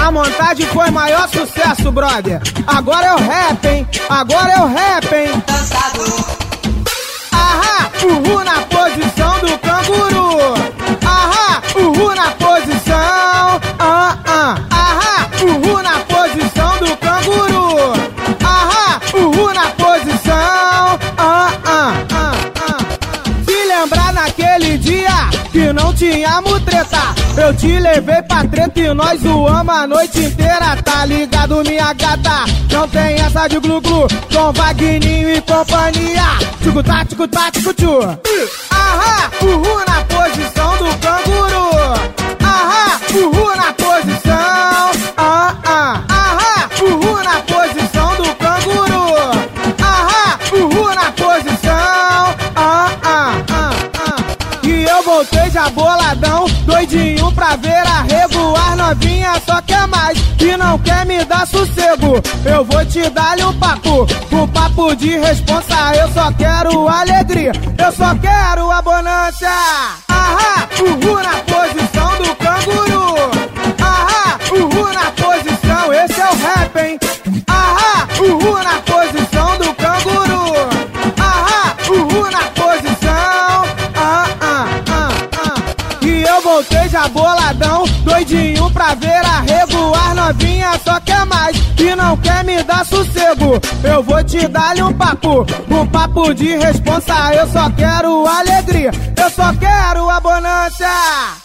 A montagem foi maior sucesso, brother. Agora é o rap, hein? Agora é o rap, hein? Ahá, uhu na posição do canguru. Ahá, uhu na posição. Ahá, uhu na posição do canguru. Ahá, uhu na posição. Se lembrar naquele dia que não tínhamos treta, eu te levei pra treta e nós zoamos a noite inteira, tá ligado, minha gata? Não tem essa de glu-glu com Vagninho e companhia. Tchucutá, tchucutá, tchucutchu. Ahá, uhu na posição do canguru. Ahá, uhu na posição. Ahá, uhu na posição do canguru. Ahá, uhu na posição. E eu voltei já boladão, doidinho pra ver arrego. As novinha só quer mais e não quer me dar sossego. Eu vou te dar-lhe um papo de responsa. Eu só quero alegria, eu só quero abundância. Ahá, uhu na posição do canguru. Ahá, uhu na posição, esse é o rap, hein? Ahá, uhu na posição do canguru. Ahá, uhu na posição. E eu voltei já boladão, doidinho pra ver arrego. As novinha só quer mais e não quer me dar sossego. Eu vou te dar-lhe um papo de responsa. Eu só quero alegria, eu só quero abundância.